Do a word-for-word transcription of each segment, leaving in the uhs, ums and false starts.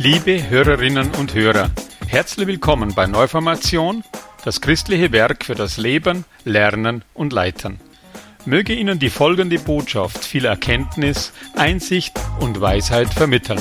Liebe Hörerinnen und Hörer, herzlich willkommen bei Neuformation, das christliche Werk für das Leben, Lernen und Leiten. Möge Ihnen die folgende Botschaft viel Erkenntnis, Einsicht und Weisheit vermitteln.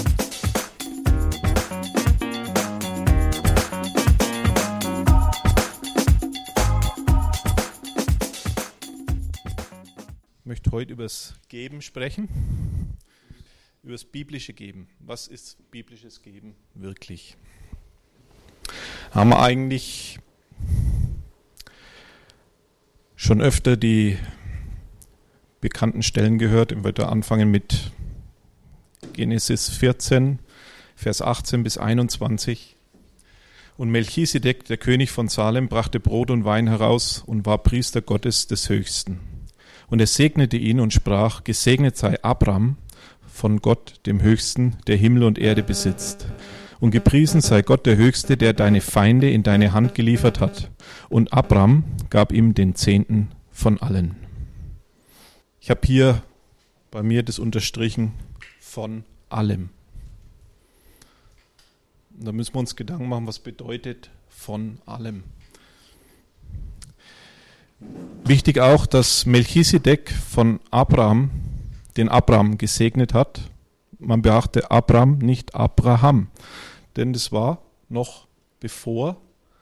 Ich möchte heute über das Geben sprechen, über das biblische Geben. Was ist biblisches Geben wirklich? Haben wir eigentlich schon öfter die bekannten Stellen gehört. Ich würde anfangen mit Genesis vierzehn, Vers achtzehn bis einundzwanzig. Und Melchisedek, der König von Salem, brachte Brot und Wein heraus und war Priester Gottes des Höchsten. Und er segnete ihn und sprach, gesegnet sei Abram von Gott, dem Höchsten, der Himmel und Erde besitzt. Und gepriesen sei Gott der Höchste, der deine Feinde in deine Hand geliefert hat. Und Abram gab ihm den Zehnten von allen. Ich habe hier bei mir das unterstrichen von allem. Und da müssen wir uns Gedanken machen, was bedeutet von allem. Wichtig auch, dass Melchisedek von Abraham den Abraham gesegnet hat. Man beachte Abraham, nicht Abraham. Denn das war noch bevor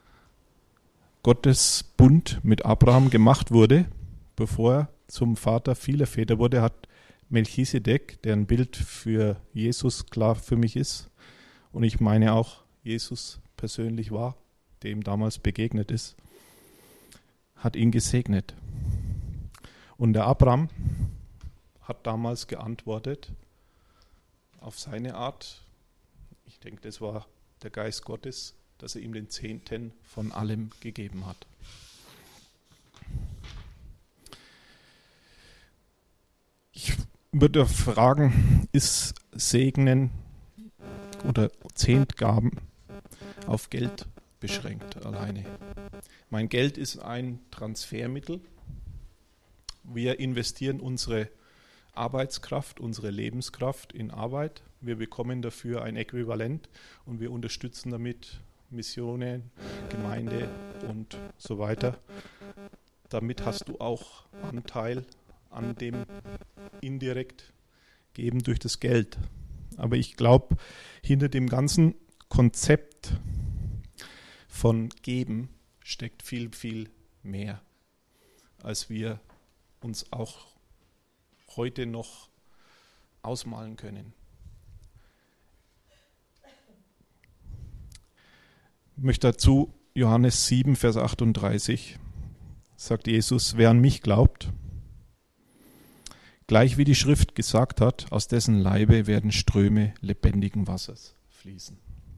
Gottes Bund mit Abraham gemacht wurde, bevor er zum Vater vieler Väter wurde, hat Melchisedek, der ein Bild für Jesus klar für mich ist, und ich meine auch Jesus persönlich war, der ihm damals begegnet ist, hat ihn gesegnet. Und der Abraham hat damals geantwortet auf seine Art. Ich denke, das war der Geist Gottes, dass er ihm den Zehnten von allem gegeben hat. Ich würde fragen, ist Segnen oder Zehntgaben auf Geld beschränkt alleine? Mein Geld ist ein Transfermittel. Wir investieren unsere Arbeitskraft, unsere Lebenskraft in Arbeit. Wir bekommen dafür ein Äquivalent und wir unterstützen damit Missionen, Gemeinde und so weiter. Damit hast du auch Anteil an dem indirekt Geben durch das Geld. Aber ich glaube, hinter dem ganzen Konzept von Geben steckt viel, viel mehr, als wir uns auch heute noch ausmalen können. Ich möchte dazu Johannes sieben, Vers achtunddreißig, sagt Jesus, wer an mich glaubt, gleich wie die Schrift gesagt hat, aus dessen Leibe werden Ströme lebendigen Wassers fließen.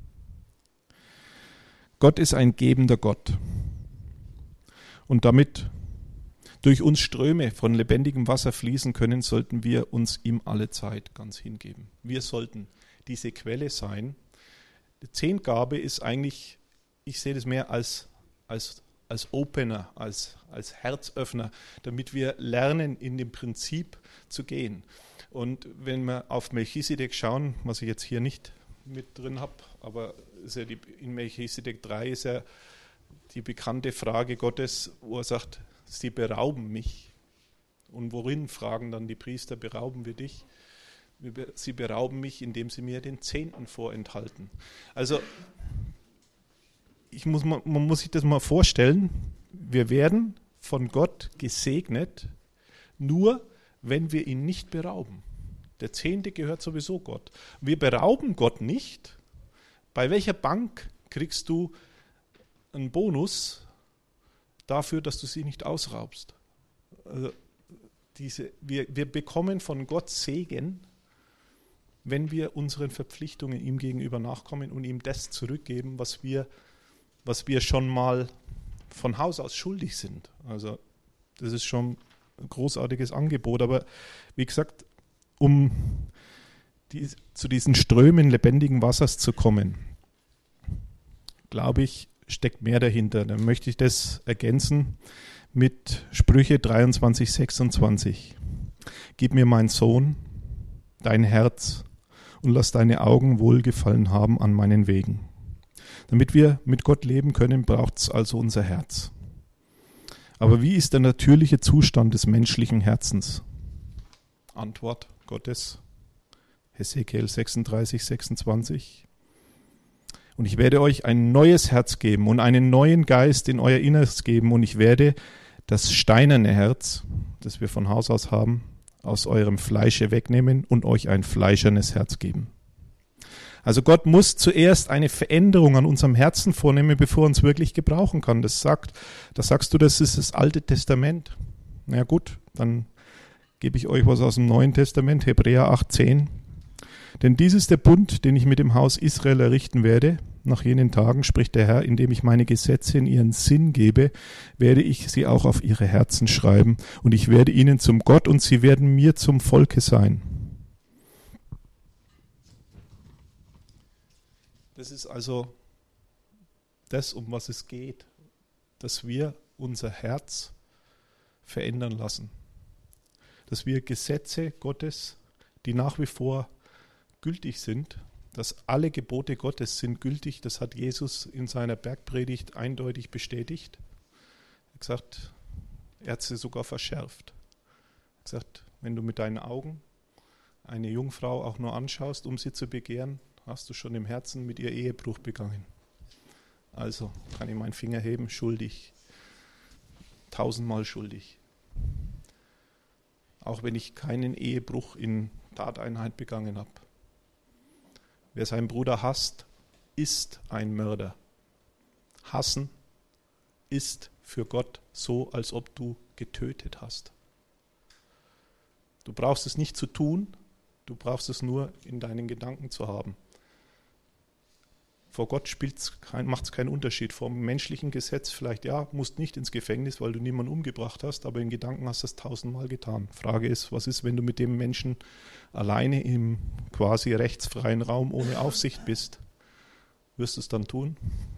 Gott ist ein gebender Gott. Und damit durch uns Ströme von lebendigem Wasser fließen können, sollten wir uns ihm alle Zeit ganz hingeben. Wir sollten diese Quelle sein. Die Zehntgabe ist eigentlich, ich sehe das mehr als, als, als Opener, als, als Herzöffner, damit wir lernen, in dem Prinzip zu gehen. Und wenn wir auf Melchisedek schauen, was ich jetzt hier nicht mit drin habe, aber ist ja die, in Melchisedek drei ist ja die bekannte Frage Gottes, wo er sagt, sie berauben mich. Und worin, fragen dann die Priester, berauben wir dich? Sie berauben mich, indem sie mir den Zehnten vorenthalten. Also ich muss, man muss sich das mal vorstellen, wir werden von Gott gesegnet, nur wenn wir ihn nicht berauben. Der Zehnte gehört sowieso Gott. Wir berauben Gott nicht. Bei welcher Bank kriegst du einen Bonus dafür, dass du sie nicht ausraubst? Also diese, wir, wir bekommen von Gott Segen, wenn wir unseren Verpflichtungen ihm gegenüber nachkommen und ihm das zurückgeben, was wir, was wir schon mal von Haus aus schuldig sind. Also das ist schon ein großartiges Angebot. Aber wie gesagt, um die, zu diesen Strömen lebendigen Wassers zu kommen, glaube ich, steckt mehr dahinter. Dann möchte ich das ergänzen mit Sprüche dreiundzwanzig, sechsundzwanzig. Gib mir, mein Sohn, dein Herz und lass deine Augen Wohlgefallen haben an meinen Wegen. Damit wir mit Gott leben können, braucht es also unser Herz. Aber wie ist der natürliche Zustand des menschlichen Herzens? Antwort Gottes, Hesekiel sechsunddreißig, sechsundzwanzig. Und ich werde euch ein neues Herz geben und einen neuen Geist in euer Inneres geben und ich werde das steinerne Herz, das wir von Haus aus haben, aus eurem Fleische wegnehmen und euch ein fleischernes Herz geben. Also Gott muss zuerst eine Veränderung an unserem Herzen vornehmen, bevor er uns wirklich gebrauchen kann. Das sagt, das sagst du, das ist das Alte Testament. Na ja, gut, dann gebe ich euch was aus dem Neuen Testament, Hebräer acht, zehn. Denn dies ist der Bund, den ich mit dem Haus Israel errichten werde. Nach jenen Tagen, spricht der Herr, indem ich meine Gesetze in ihren Sinn gebe, werde ich sie auch auf ihre Herzen schreiben. Und ich werde ihnen zum Gott und sie werden mir zum Volke sein. Das ist also das, um was es geht, dass wir unser Herz verändern lassen. Dass wir Gesetze Gottes, die nach wie vor gültig sind, dass alle Gebote Gottes sind gültig, das hat Jesus in seiner Bergpredigt eindeutig bestätigt. Er hat gesagt, er hat sie sogar verschärft. Er hat gesagt, wenn du mit deinen Augen eine Jungfrau auch nur anschaust, um sie zu begehren, hast du schon im Herzen mit ihr Ehebruch begangen. Also kann ich meinen Finger heben, schuldig, tausendmal schuldig. Auch wenn ich keinen Ehebruch in Tateinheit begangen habe. Wer seinen Bruder hasst, ist ein Mörder. Hassen ist für Gott so, als ob du getötet hast. Du brauchst es nicht zu tun, du brauchst es nur in deinen Gedanken zu haben. Vor Gott kein, macht es keinen Unterschied. Vor dem menschlichen Gesetz vielleicht, ja, musst nicht ins Gefängnis, weil du niemanden umgebracht hast, aber in Gedanken hast du es tausendmal getan. Frage ist, was ist, wenn du mit dem Menschen alleine im quasi rechtsfreien Raum ohne Aufsicht bist? Wirst du es dann tun?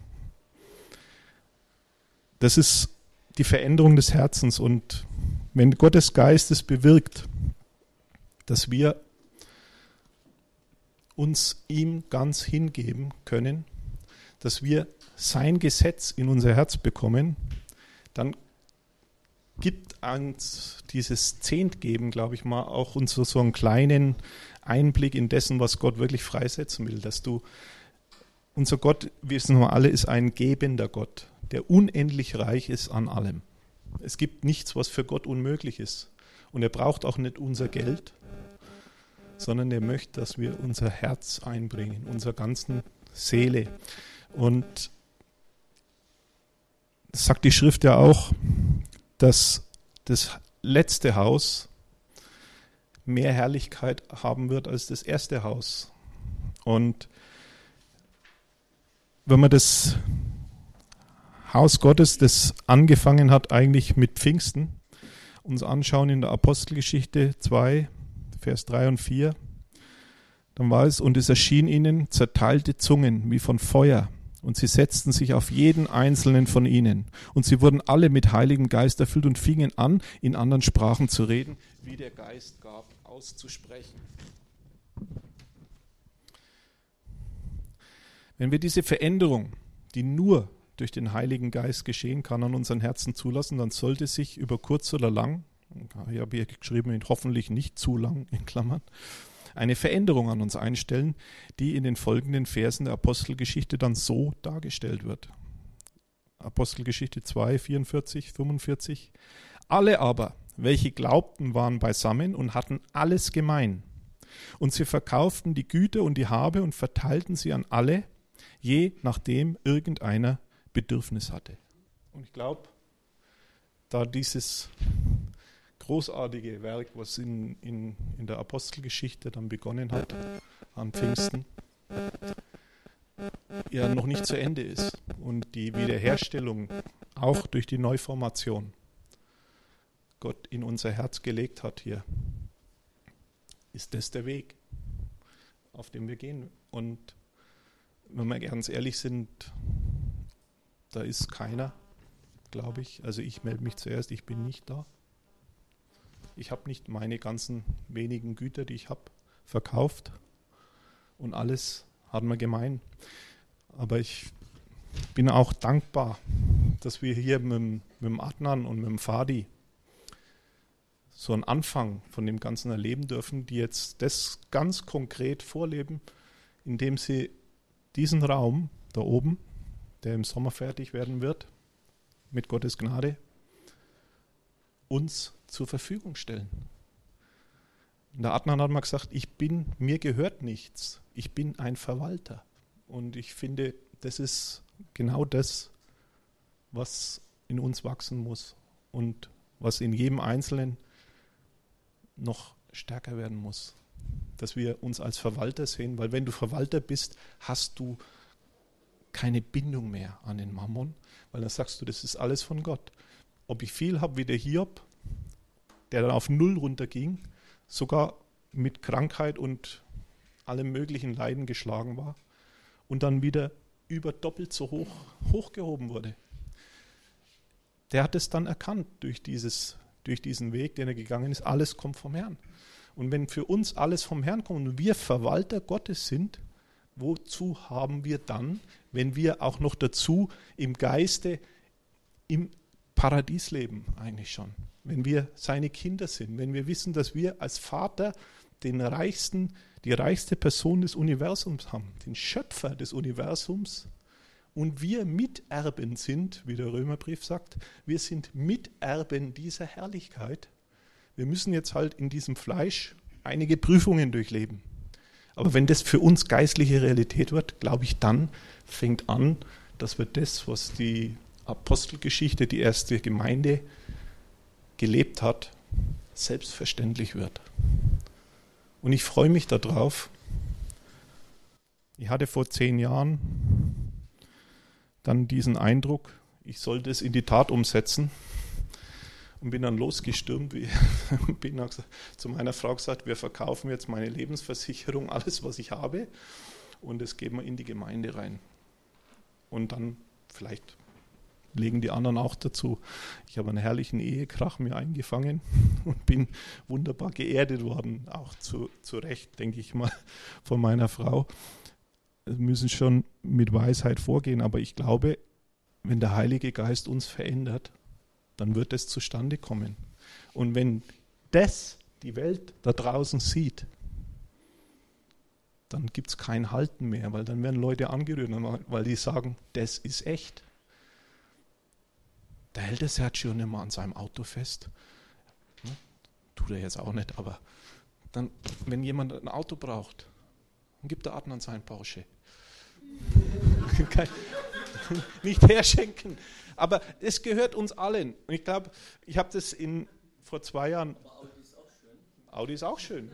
Das ist die Veränderung des Herzens und wenn Gottes Geist es bewirkt, dass wir uns ihm ganz hingeben können, dass wir sein Gesetz in unser Herz bekommen, dann gibt uns dieses Zehntgeben, glaube ich mal, auch uns so, so einen kleinen Einblick in dessen, was Gott wirklich freisetzen will, dass du, unser Gott, wissen wir alle, ist ein gebender Gott, der unendlich reich ist an allem. Es gibt nichts, was für Gott unmöglich ist und er braucht auch nicht unser Geld, sondern er möchte, dass wir unser Herz einbringen, unsere ganzen Seele. Und das sagt die Schrift ja auch, dass das letzte Haus mehr Herrlichkeit haben wird als das erste Haus. Und wenn man das Haus Gottes, das angefangen hat eigentlich mit Pfingsten, uns anschauen in der Apostelgeschichte zwei, Vers drei und vier, dann war es, und es erschien ihnen zerteilte Zungen wie von Feuer, und sie setzten sich auf jeden einzelnen von ihnen. Und sie wurden alle mit Heiligem Geist erfüllt und fingen an, in anderen Sprachen zu reden, wie der Geist gab, auszusprechen. Wenn wir diese Veränderung, die nur durch den Heiligen Geist geschehen kann, an unseren Herzen zulassen, dann sollte sich über kurz oder lang, ich habe hier geschrieben, hoffentlich nicht zu lang, in Klammern, eine Veränderung an uns einstellen, die in den folgenden Versen der Apostelgeschichte dann so dargestellt wird. Apostelgeschichte zwei, vierundvierzig, fünfundvierzig. Alle aber, welche glaubten, waren beisammen und hatten alles gemein. Und sie verkauften die Güter und die Habe und verteilten sie an alle, je nachdem irgendeiner Bedürfnis hatte. Und ich glaube, da dieses großartige Werk, was in, in, in der Apostelgeschichte dann begonnen hat, an Pfingsten, ja noch nicht zu Ende ist. Und die Wiederherstellung auch durch die Neuformation Gott in unser Herz gelegt hat hier, ist das der Weg, auf dem wir gehen. Und wenn wir ganz ehrlich sind, da ist keiner, glaube ich. Also ich melde mich zuerst, ich bin nicht da. Ich habe nicht meine ganzen wenigen Güter, die ich habe, verkauft. und alles hat man gemein. Aber ich bin auch dankbar, dass wir hier mit, mit dem Adnan und mit dem Fadi so einen Anfang von dem Ganzen erleben dürfen, die jetzt das ganz konkret vorleben, indem sie diesen Raum da oben, der im Sommer fertig werden wird, mit Gottes Gnade, uns zur Verfügung stellen. Und der Adnan hat mal gesagt, ich bin, mir gehört nichts, ich bin ein Verwalter. Und ich finde, das ist genau das, was in uns wachsen muss und was in jedem Einzelnen noch stärker werden muss. Dass wir uns als Verwalter sehen, weil wenn du Verwalter bist, hast du keine Bindung mehr an den Mammon, weil dann sagst du, das ist alles von Gott. Ob ich viel habe wie der Hiob, der dann auf Null runterging, sogar mit Krankheit und allem möglichen Leiden geschlagen war und dann wieder über doppelt so hoch hochgehoben wurde. Der hat es dann erkannt durch, dieses, durch diesen Weg, den er gegangen ist, alles kommt vom Herrn. Und wenn für uns alles vom Herrn kommt und wir Verwalter Gottes sind, wozu haben wir dann, wenn wir auch noch dazu im Geiste im Paradies leben eigentlich schon? Wenn wir seine Kinder sind, wenn wir wissen, dass wir als Vater den reichsten, die reichste Person des Universums haben, den Schöpfer des Universums und wir Miterben sind, wie der Römerbrief sagt, wir sind Miterben dieser Herrlichkeit. Wir müssen jetzt halt in diesem Fleisch einige Prüfungen durchleben. Aber wenn das für uns geistliche Realität wird, glaube ich, dann fängt an, dass wir das, was die Apostelgeschichte, die erste Gemeinde gelebt hat, selbstverständlich wird. Und ich freue mich darauf. Ich hatte vor zehn Jahren dann diesen Eindruck, ich sollte es in die Tat umsetzen und bin dann losgestürmt, wie, bin dann zu meiner Frau gesagt, wir verkaufen jetzt meine Lebensversicherung, alles was ich habe und das geben wir in die Gemeinde rein. Und dann vielleicht legen die anderen auch dazu. Ich habe einen herrlichen Ehekrach mir eingefangen und bin wunderbar geerdet worden, auch zu, zu Recht, denke ich mal, von meiner Frau. Wir müssen schon mit Weisheit vorgehen, aber ich glaube, wenn der Heilige Geist uns verändert, dann wird es zustande kommen. Und wenn das die Welt da draußen sieht, dann gibt es kein Halten mehr, weil dann werden Leute angerührt, weil die sagen, das ist echt. Da hält der Sergio nicht mehr an seinem Auto fest. Hm? Tut er jetzt auch nicht, aber dann, wenn jemand ein Auto braucht, dann gibt der Adnan seinen Porsche. Nicht herschenken. Aber es gehört uns allen. Und ich glaube, ich habe das in, vor zwei Jahren... Aber Audi ist auch schön. Audi ist auch schön.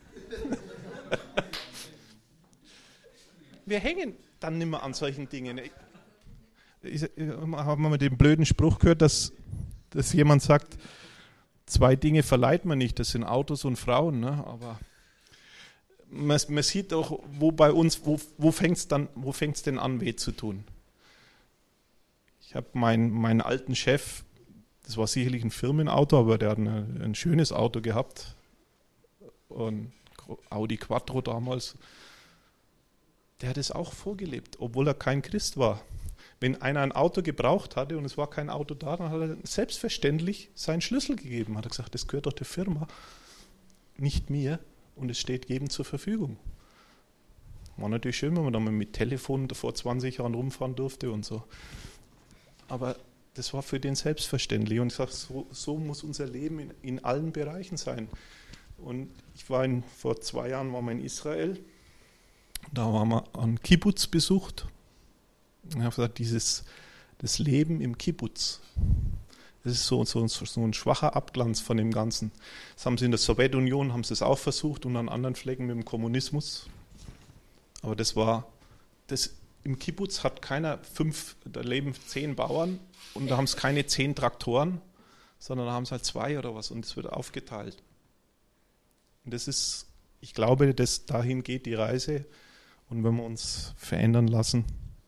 Wir hängen dann nicht mehr an solchen Dingen. Ich, ich, ich habe mal den blöden Spruch gehört, dass, dass jemand sagt, zwei Dinge verleiht man nicht, das sind Autos und Frauen. Ne? Aber man, man sieht doch, wo bei uns, wo, wo fängt es dann, wo fängt's denn an, weh zu tun? Ich habe meinen, meinen alten Chef, das war sicherlich ein Firmenauto, aber der hat eine, ein schönes Auto gehabt, ein Audi Quattro damals. Der hat es auch vorgelebt, obwohl er kein Christ war. Wenn einer ein Auto gebraucht hatte und es war kein Auto da, dann hat er selbstverständlich seinen Schlüssel gegeben. Hat er gesagt, das gehört doch der Firma, nicht mir, und es steht jedem zur Verfügung. War natürlich schön, wenn man da mal mit Telefon vor zwanzig Jahren rumfahren durfte und so. Aber das war für den selbstverständlich. Und ich sage, so, so muss unser Leben in, in allen Bereichen sein. Und ich war in, vor zwei Jahren waren wir in Israel. Da waren wir an Kibbutz besucht. Und ich habe gesagt, dieses, das Leben im Kibbutz, das ist so, so, so ein schwacher Abglanz von dem Ganzen. Das haben sie in der Sowjetunion, haben sie es auch versucht und an anderen Flecken mit dem Kommunismus. Aber das war, das im Kibbutz hat keiner fünf, da leben zehn Bauern und da haben es keine zehn Traktoren, sondern da haben es halt zwei oder was und es wird aufgeteilt. Und das ist, ich glaube, dass dahin geht die Reise und wenn wir uns verändern lassen,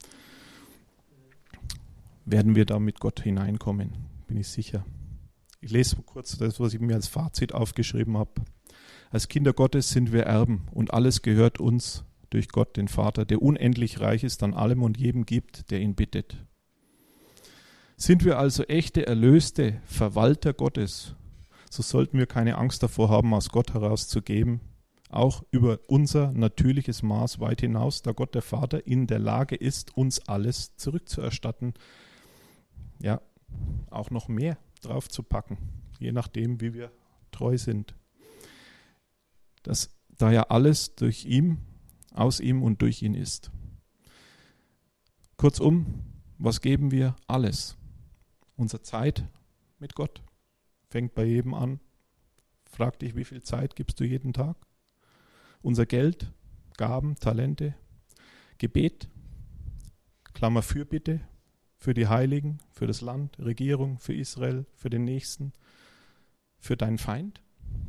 werden wir da mit Gott hineinkommen, bin ich sicher. Ich lese kurz das, was ich mir als Fazit aufgeschrieben habe. Als Kinder Gottes sind wir Erben und alles gehört uns durch Gott, den Vater, der unendlich reich ist, an allem und jedem gibt, der ihn bittet. Sind wir also echte, erlöste Verwalter Gottes, so sollten wir keine Angst davor haben, aus Gott herauszugeben, auch über unser natürliches Maß weit hinaus, da Gott der Vater in der Lage ist, uns alles zurückzuerstatten, ja, auch noch mehr draufzupacken, je nachdem, wie wir treu sind. Das, da ja alles durch ihn, aus ihm und durch ihn ist. Kurzum, was geben wir? Alles. Unsere Zeit mit Gott fängt bei jedem an. Frag dich, wie viel Zeit gibst du jeden Tag? Unser Geld, Gaben, Talente, Gebet, Klammer Fürbitte, für die Heiligen, für das Land, Regierung, für Israel, für den Nächsten, für deinen Feind.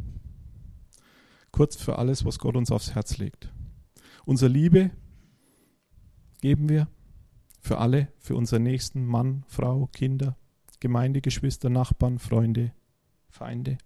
Kurz für alles, was Gott uns aufs Herz legt. Unsere Liebe geben wir für alle, für unseren Nächsten, Mann, Frau, Kinder, Gemeindegeschwister, Nachbarn, Freunde, Feinde.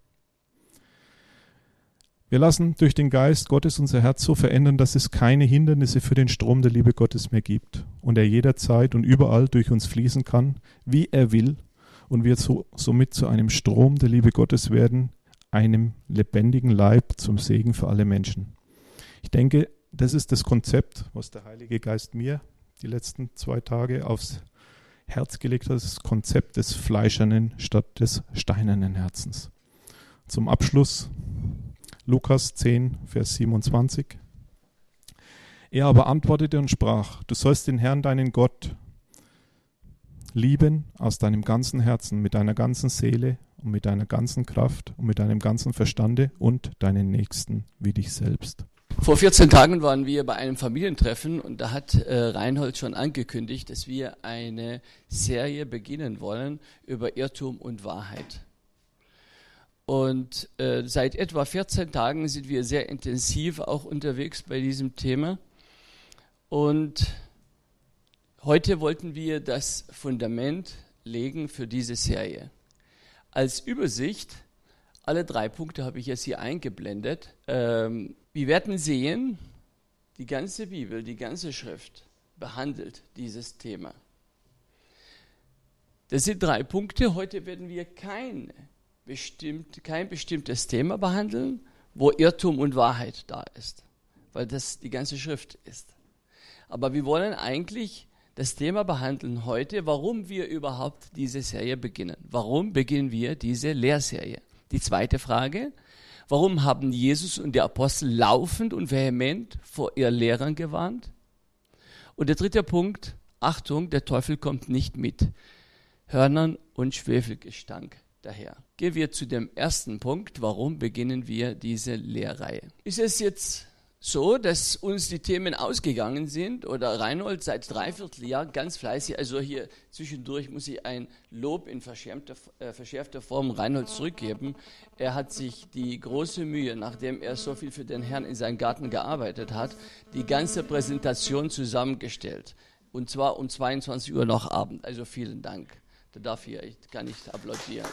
Wir lassen durch den Geist Gottes unser Herz so verändern, dass es keine Hindernisse für den Strom der Liebe Gottes mehr gibt und er jederzeit und überall durch uns fließen kann, wie er will, und wir so, somit zu einem Strom der Liebe Gottes werden, einem lebendigen Leib zum Segen für alle Menschen. Ich denke, das ist das Konzept, was der Heilige Geist mir die letzten zwei Tage aufs Herz gelegt hat, das Konzept des fleischernen statt des steinernen Herzens. Zum Abschluss Lukas zehn, Vers siebenundzwanzig. Er aber antwortete und sprach, du sollst den Herrn, deinen Gott, lieben aus deinem ganzen Herzen, mit deiner ganzen Seele und mit deiner ganzen Kraft und mit deinem ganzen Verstande und deinen Nächsten wie dich selbst. Vor vierzehn Tagen waren wir bei einem Familientreffen und da hat äh, Reinhold schon angekündigt, dass wir eine Serie beginnen wollen über Irrtum und Wahrheit. Und äh, seit etwa vierzehn Tagen sind wir sehr intensiv auch unterwegs bei diesem Thema. Und heute wollten wir das Fundament legen für diese Serie. Als Übersicht, alle drei Punkte habe ich jetzt hier eingeblendet. Ähm, wir werden sehen, die ganze Bibel, die ganze Schrift behandelt dieses Thema. Das sind drei Punkte. Heute werden wir keine Bestimmt, kein bestimmtes Thema behandeln, wo Irrtum und Wahrheit da ist, weil das die ganze Schrift ist. Aber wir wollen eigentlich das Thema behandeln heute, warum wir überhaupt diese Serie beginnen. Warum beginnen wir diese Lehrserie? Die zweite Frage, warum haben Jesus und die Apostel laufend und vehement vor ihren Lehrern gewarnt? Und der dritte Punkt, Achtung, der Teufel kommt nicht mit Hörnern und Schwefelgestank daher. Gehen wir zu dem ersten Punkt, warum beginnen wir diese Lehrreihe? Ist es jetzt so, dass uns die Themen ausgegangen sind oder Reinhold seit dreiviertel Jahr ganz fleißig, also hier zwischendurch muss ich ein Lob in verschärfter, äh, verschärfter Form Reinhold zurückgeben. Er hat sich die große Mühe, nachdem er so viel für den Herrn in seinem Garten gearbeitet hat, die ganze Präsentation zusammengestellt. Und zwar um zweiundzwanzig Uhr noch Abend. Also vielen Dank. Da darf ich, ich kann nicht applaudieren.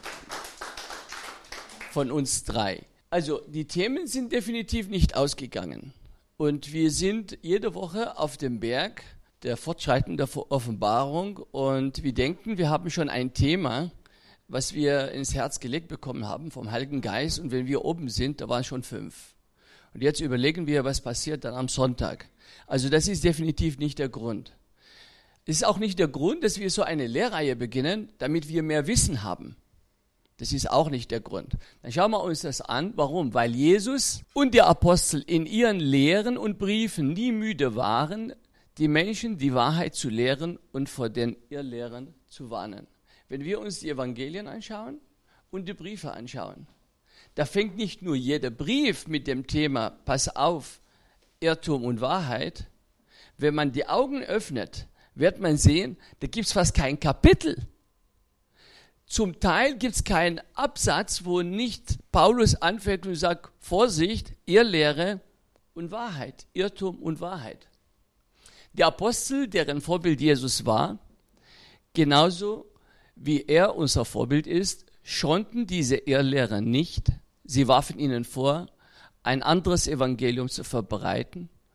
Von uns drei. Also die Themen sind definitiv nicht ausgegangen. Und wir sind jede Woche auf dem Berg der Fortschreiten der Offenbarung und wir denken, wir haben schon ein Thema, was wir ins Herz gelegt bekommen haben vom Heiligen Geist, und wenn wir oben sind, da waren schon fünf. Und jetzt überlegen wir, was passiert dann am Sonntag. Also das ist definitiv nicht der Grund. Es ist auch nicht der Grund, dass wir so eine Lehrreihe beginnen, damit wir mehr Wissen haben. Das ist auch nicht der Grund. Dann schauen wir uns das an. Warum? Weil Jesus und die Apostel in ihren Lehren und Briefen nie müde waren, die Menschen die Wahrheit zu lehren und vor den Irrlehren zu warnen. Wenn wir uns die Evangelien anschauen und die Briefe anschauen, da fängt nicht nur jeder Brief mit dem Thema, pass auf, Irrtum und Wahrheit. Wenn man die Augen öffnet, wird man sehen, da gibt es fast kein Kapitel. Zum Teil gibt es keinen Absatz, wo nicht Paulus anfängt und sagt, Vorsicht, Irrlehre und Wahrheit, Irrtum und Wahrheit. Die Apostel, deren Vorbild Jesus war, genauso wie er unser Vorbild ist, schonten diese Irrlehrer nicht. Sie warfen ihnen vor, ein anderes Evangelium zu verbreiten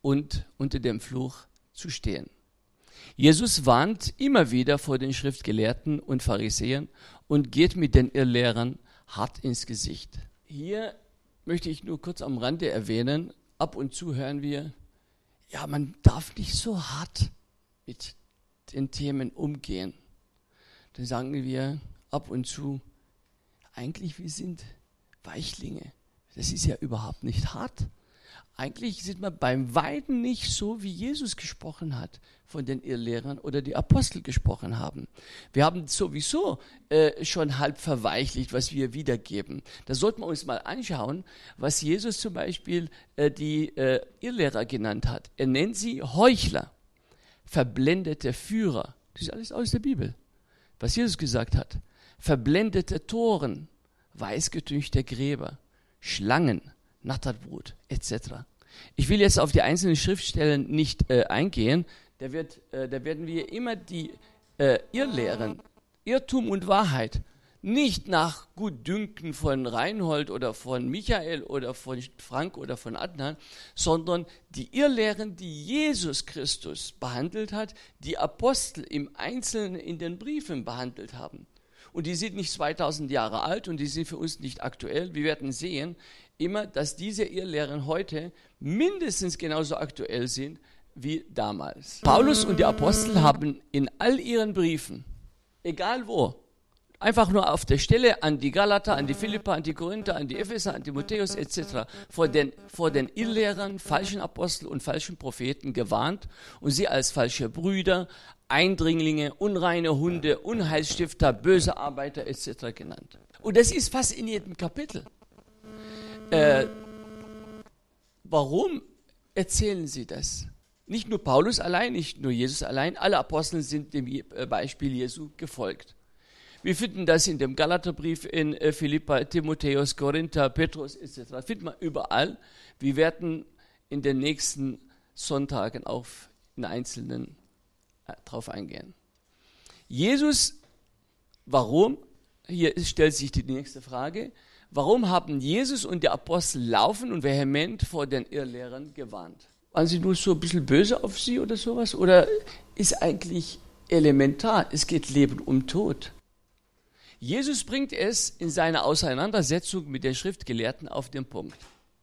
und unter dem Fluch zu stehen. Jesus warnt immer wieder vor den Schriftgelehrten und Pharisäern und geht mit den Irrlehrern hart ins Gesicht. Hier möchte ich nur kurz am Rande erwähnen, ab und zu hören wir, ja, man darf nicht so hart mit den Themen umgehen. Dann sagen wir ab und zu, eigentlich wir sind Weichlinge. Das ist ja überhaupt nicht hart. Eigentlich sind wir beim Weiden nicht so, wie Jesus gesprochen hat von den Irrlehrern oder die Apostel gesprochen haben. Wir haben sowieso äh, schon halb verweichlicht, was wir wiedergeben. Da sollten wir uns mal anschauen, was Jesus zum Beispiel äh, die äh, Irrlehrer genannt hat. Er nennt sie Heuchler, verblendete Führer. Das ist alles aus der Bibel, was Jesus gesagt hat. Verblendete Toren, weißgetünchte Gräber, Schlangen, Natterbrot, et cetera. Ich will jetzt auf die einzelnen Schriftstellen nicht äh, eingehen. Da, wird, äh, da werden wir immer die äh, Irrlehren, Irrtum und Wahrheit, nicht nach Gutdünken von Reinhold oder von Michael oder von Frank oder von Adnan, sondern die Irrlehren, die Jesus Christus behandelt hat, die Apostel im Einzelnen in den Briefen behandelt haben. Und die sind nicht zweitausend Jahre alt und die sind für uns nicht aktuell. Wir werden sehen immer, dass diese Irrlehren heute mindestens genauso aktuell sind wie damals. Paulus und die Apostel haben in all ihren Briefen, egal wo, einfach nur auf der Stelle an die Galater, an die Philipper, an die Korinther, an die Epheser, an Timotheus et cetera vor den, vor den Irrlehrern, falschen Apostel und falschen Propheten gewarnt und sie als falsche Brüder, Eindringlinge, unreine Hunde, Unheilsstifter, böse Arbeiter et cetera genannt. Und das ist fast in jedem Kapitel. Äh, warum erzählen sie das? Nicht nur Paulus allein, nicht nur Jesus allein, alle Apostel sind dem Beispiel Jesu gefolgt. Wir finden das in dem Galaterbrief, in äh, Philippa, Timotheus, Korinther, Petrus et cetera. Finden wir überall. Wir werden in den nächsten Sonntagen auf in Einzelnen äh, drauf eingehen. Jesus, warum? Hier stellt sich die nächste Frage. Warum haben Jesus und die Apostel laufend und vehement vor den Irrlehrern gewarnt? Waren sie nur so ein bisschen böse auf sie oder sowas? Oder ist eigentlich elementar, es geht Leben um Tod? Jesus bringt es in seiner Auseinandersetzung mit den Schriftgelehrten auf den Punkt.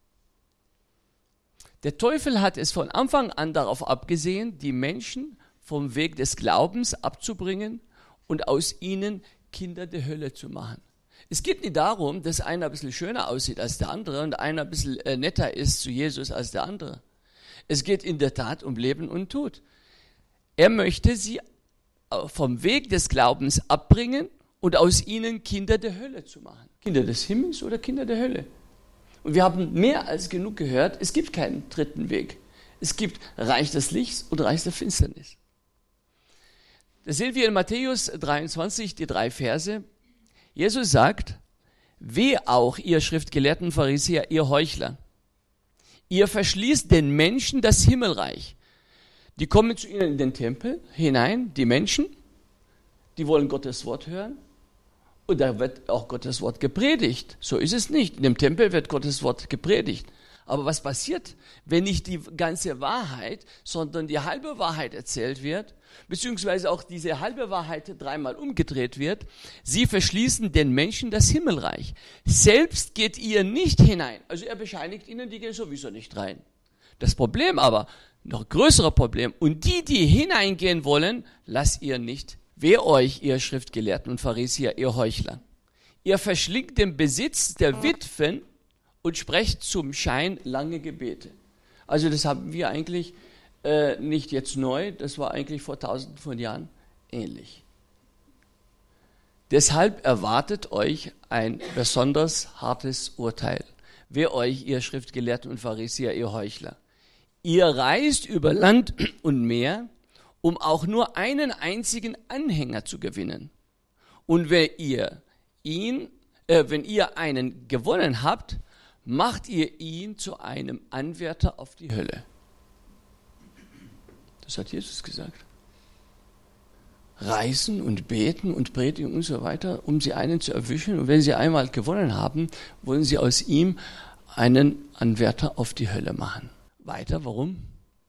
Der Teufel hat es von Anfang an darauf abgesehen, die Menschen vom Weg des Glaubens abzubringen und aus ihnen Kinder der Hölle zu machen. Es geht nicht darum, dass einer ein bisschen schöner aussieht als der andere und einer ein bisschen netter ist zu Jesus als der andere. Es geht in der Tat um Leben und Tod. Er möchte sie vom Weg des Glaubens abbringen und aus ihnen Kinder der Hölle zu machen. Kinder des Himmels oder Kinder der Hölle. Und wir haben mehr als genug gehört, es gibt keinen dritten Weg. Es gibt Reich des Lichts und Reich der Finsternis. Das sehen wir in Matthäus dreiundzwanzig, die drei Verse. Jesus sagt, wehe auch, ihr Schriftgelehrten Pharisäer, ihr Heuchler. Ihr verschließt den Menschen das Himmelreich. Die kommen zu ihnen in den Tempel hinein, die Menschen, die wollen Gottes Wort hören. Und da wird auch Gottes Wort gepredigt. So ist es nicht. In dem Tempel wird Gottes Wort gepredigt. Aber was passiert, wenn nicht die ganze Wahrheit, sondern die halbe Wahrheit erzählt wird, beziehungsweise auch diese halbe Wahrheit dreimal umgedreht wird? Sie verschließen den Menschen das Himmelreich. Selbst geht ihr nicht hinein. Also er bescheinigt ihnen, die gehen sowieso nicht rein. Das Problem aber, noch größere Problem, und die, die hineingehen wollen, lasst ihr nicht. Wehe euch, ihr Schriftgelehrten und Pharisäer, ihr Heuchler. Ihr verschlingt den Besitz der Witwen und sprecht zum Schein lange Gebete. Also das haben wir eigentlich äh, nicht jetzt neu, das war eigentlich vor tausenden von Jahren ähnlich. Deshalb erwartet euch ein besonders hartes Urteil. Wehe euch, ihr Schriftgelehrten und Pharisäer, ihr Heuchler. Ihr reist über Land und Meer, um auch nur einen einzigen Anhänger zu gewinnen. Und wenn ihr ihn, äh, wenn ihr einen gewonnen habt, macht ihr ihn zu einem Anwärter auf die Hölle. Das hat Jesus gesagt. Reisen und beten und predigen und so weiter, um sie einen zu erwischen. Und wenn sie einmal gewonnen haben, wollen sie aus ihm einen Anwärter auf die Hölle machen. Weiter, warum?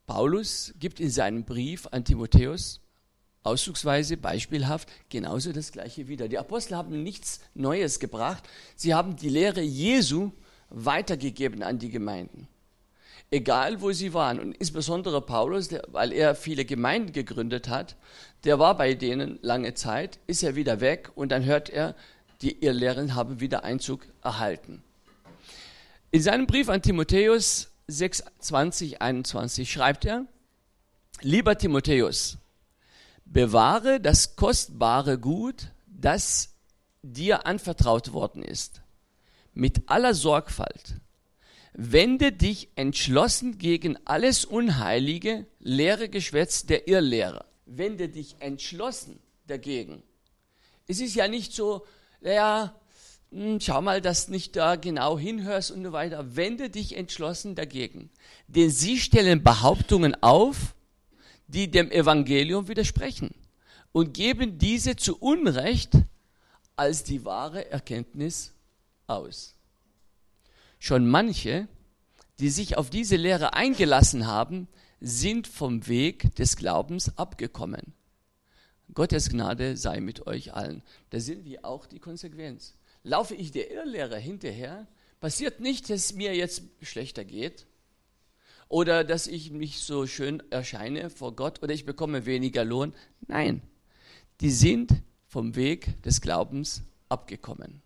Paulus gibt in seinem Brief an Timotheus auszugsweise, beispielhaft, genauso das Gleiche wieder. Die Apostel haben nichts Neues gebracht. Sie haben die Lehre Jesu weitergegeben an die Gemeinden. Egal, wo sie waren. Und insbesondere Paulus, der, weil er viele Gemeinden gegründet hat, der war bei denen lange Zeit, ist er wieder weg und dann hört er, die ihre Lehren haben wieder Einzug erhalten. In seinem Brief an Timotheus sechs, zwanzig, einundzwanzig schreibt er, lieber Timotheus, bewahre das kostbare Gut, das dir anvertraut worden ist, mit aller Sorgfalt. Wende dich entschlossen gegen alles Unheilige, leere Geschwätz der Irrlehrer. Wende dich entschlossen dagegen. Es ist ja nicht so, naja, schau mal, dass du nicht da genau hinhörst und so weiter. Wende dich entschlossen dagegen. Denn sie stellen Behauptungen auf, die dem Evangelium widersprechen und geben diese zu Unrecht als die wahre Erkenntnis aus. Schon manche, die sich auf diese Lehre eingelassen haben, sind vom Weg des Glaubens abgekommen. Gottes Gnade sei mit euch allen. Da sind wir auch die Konsequenz. Laufe ich der Irrlehre hinterher, passiert nicht, dass es mir jetzt schlechter geht oder dass ich mich so schön erscheine vor Gott oder ich bekomme weniger Lohn. Nein, die sind vom Weg des Glaubens abgekommen.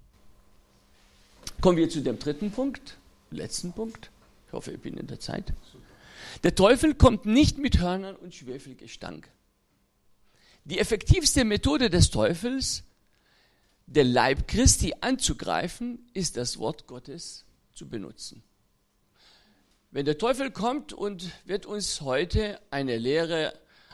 Kommen wir zu dem dritten Punkt, letzten Punkt. Ich hoffe, ich bin in der Zeit. Der Teufel kommt nicht mit Hörnern und Schwefelgestank. Die effektivste Methode des Teufels, den Leib Christi anzugreifen, ist das Wort Gottes zu benutzen. Wenn der Teufel kommt und wird uns heute eine Lehre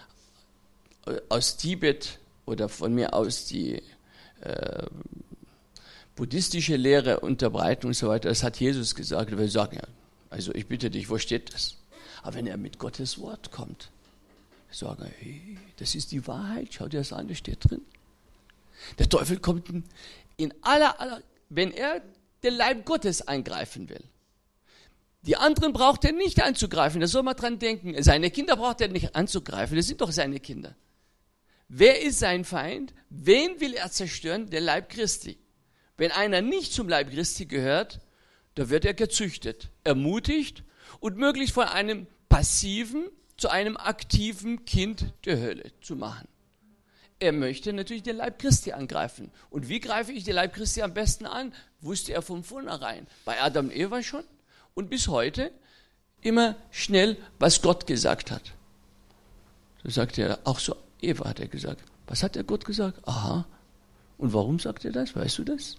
aus Tibet oder von mir aus die äh, buddhistische Lehre unterbreiten und so weiter, das hat Jesus gesagt. Wir sagen, ja, also ich bitte dich, wo steht das? Aber wenn er mit Gottes Wort kommt, sagen wir, hey, das ist die Wahrheit, schau dir das an, das steht drin. Der Teufel kommt in aller, aller, wenn er den Leib Gottes eingreifen will. Die anderen braucht er nicht anzugreifen, da soll man dran denken. Seine Kinder braucht er nicht anzugreifen, das sind doch seine Kinder. Wer ist sein Feind? Wen will er zerstören? Der Leib Christi. Wenn einer nicht zum Leib Christi gehört, da wird er gezüchtet, ermutigt und möglichst von einem passiven zu einem aktiven Kind der Hölle zu machen. Er möchte natürlich den Leib Christi angreifen. Und wie greife ich den Leib Christi am besten an? Wusste er von vornherein. Bei Adam und Eva schon und bis heute immer schnell, was Gott gesagt hat. So sagt er, auch so Eva hat er gesagt. Was hat der Gott gesagt? Aha. Und warum sagt er das? Weißt du das?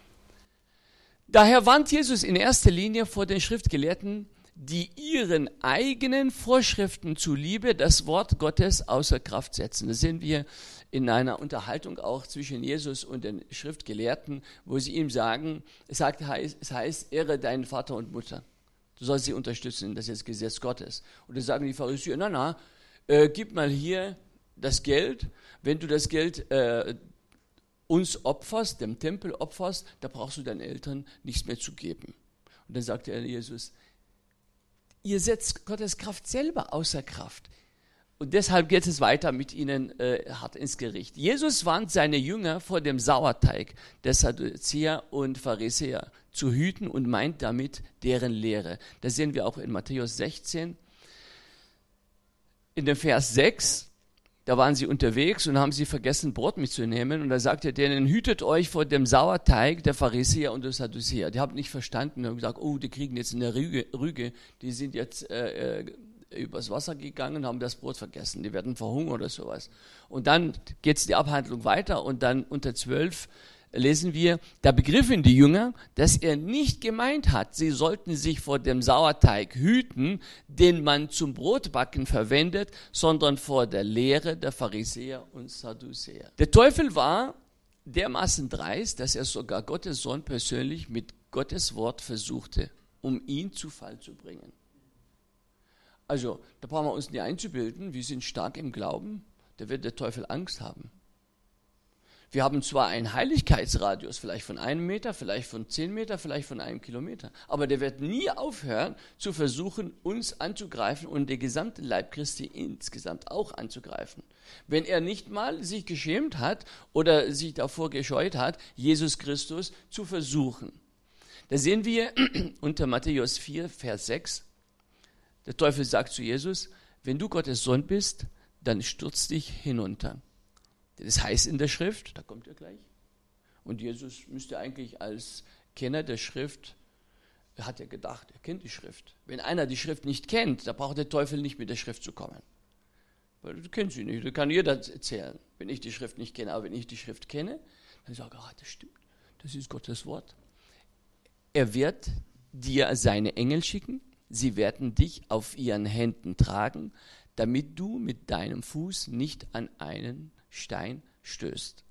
Daher warnt Jesus in erster Linie vor den Schriftgelehrten, die ihren eigenen Vorschriften zuliebe das Wort Gottes außer Kraft setzen. Das sehen wir in einer Unterhaltung auch zwischen Jesus und den Schriftgelehrten, wo sie ihm sagen, es, sagt, es heißt, ehre deinen Vater und Mutter. Du sollst sie unterstützen, das ist das Gesetz Gottes. Und dann sagen die Pharisäer, na na, äh, gib mal hier das Geld, wenn du das Geld äh, uns opferst, dem Tempel opferst, da brauchst du deinen Eltern nichts mehr zu geben. Und dann sagte er Jesus, ihr setzt Gottes Kraft selber außer Kraft. Und deshalb geht es weiter mit ihnen äh, hart ins Gericht. Jesus warnt seine Jünger vor dem Sauerteig der Sadduzäer und Pharisäer zu hüten und meint damit deren Lehre. Das sehen wir auch in Matthäus sechzehn. In dem Vers sechs, da waren sie unterwegs und haben sie vergessen, Brot mitzunehmen. Und da sagt er denen, hütet euch vor dem Sauerteig der Pharisäer und der Sadduzäer. Die haben nicht verstanden und haben gesagt, oh, die kriegen jetzt eine Rüge, Rüge. Die sind jetzt äh, übers Wasser gegangen, haben das Brot vergessen. Die werden verhungern oder sowas. Und dann geht es die Abhandlung weiter und dann unter zwölf lesen wir, da begriffen die Jünger, dass er nicht gemeint hat, sie sollten sich vor dem Sauerteig hüten, den man zum Brotbacken verwendet, sondern vor der Lehre der Pharisäer und Sadduzäer. Der Teufel war dermaßen dreist, dass er sogar Gottes Sohn persönlich mit Gottes Wort versuchte, um ihn zu Fall zu bringen. Also, da brauchen wir uns nicht einzubilden, wir sind stark im Glauben, da wird der Teufel Angst haben. Wir haben zwar einen Heiligkeitsradius, vielleicht von einem Meter, vielleicht von zehn Meter, vielleicht von einem Kilometer, aber der wird nie aufhören, zu versuchen, uns anzugreifen und den gesamten Leib Christi insgesamt auch anzugreifen. Wenn er nicht mal sich geschämt hat oder sich davor gescheut hat, Jesus Christus zu versuchen. Da sehen wir unter Matthäus vier, Vers sechs, der Teufel sagt zu Jesus, wenn du Gottes Sohn bist, dann stürz dich hinunter. Das heißt in der Schrift, da kommt er gleich. Und Jesus müsste eigentlich als Kenner der Schrift, hat er gedacht, er kennt die Schrift. Wenn einer die Schrift nicht kennt, da braucht der Teufel nicht mit der Schrift zu kommen. Weil du kennst sie nicht, da kann jeder erzählen, wenn ich die Schrift nicht kenne. Aber wenn ich die Schrift kenne, dann sage ich, ah, das stimmt, das ist Gottes Wort. Er wird dir seine Engel schicken, sie werden dich auf ihren Händen tragen, damit du mit deinem Fuß nicht an einen Stein stößt.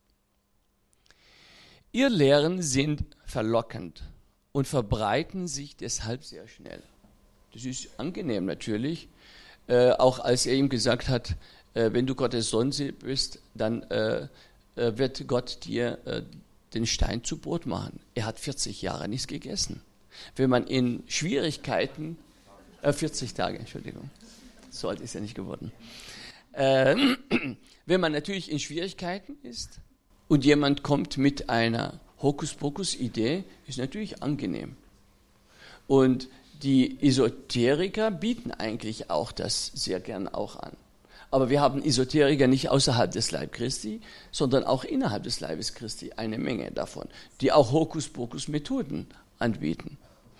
Ihr Lehren sind verlockend und verbreiten sich deshalb sehr schnell. Das ist angenehm natürlich, äh, auch als er ihm gesagt hat, äh, wenn du Gottes Sohn bist, dann äh, äh, wird Gott dir äh, den Stein zu Brot machen. Er hat vierzig Jahre nichts gegessen. Wenn man in Schwierigkeiten, äh, vierzig Tage, Entschuldigung, so alt ist er nicht geworden. Äh, wenn man natürlich in Schwierigkeiten ist und jemand kommt mit einer Hokuspokus-Idee, ist natürlich angenehm. Und die Esoteriker bieten eigentlich auch das sehr gern auch an. Aber wir haben Esoteriker nicht außerhalb des Leib Christi, sondern auch innerhalb des Leibes Christi eine Menge davon, die auch Hokuspokus-Methoden anbieten.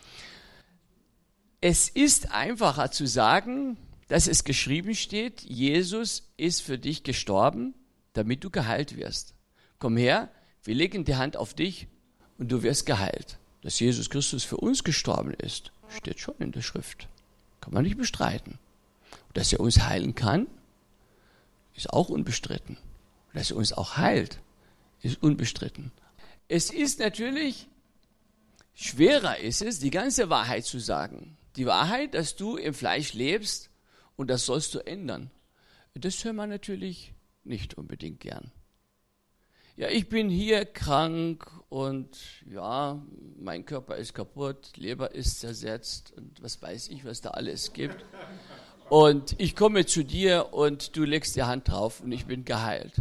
Es ist einfacher zu sagen, dass es geschrieben steht, Jesus ist für dich gestorben, damit du geheilt wirst. Komm her, wir legen die Hand auf dich und du wirst geheilt. Dass Jesus Christus für uns gestorben ist, steht schon in der Schrift. Kann man nicht bestreiten. Und dass er uns heilen kann, ist auch unbestritten. Und dass er uns auch heilt, ist unbestritten. Es ist natürlich, schwerer ist es, die ganze Wahrheit zu sagen. Die Wahrheit, dass du im Fleisch lebst, und das sollst du ändern. Das hört man natürlich nicht unbedingt gern. Ja, ich bin hier krank und ja, mein Körper ist kaputt, Leber ist zersetzt und was weiß ich, was da alles gibt. Und ich komme zu dir und du legst die Hand drauf und ich bin geheilt.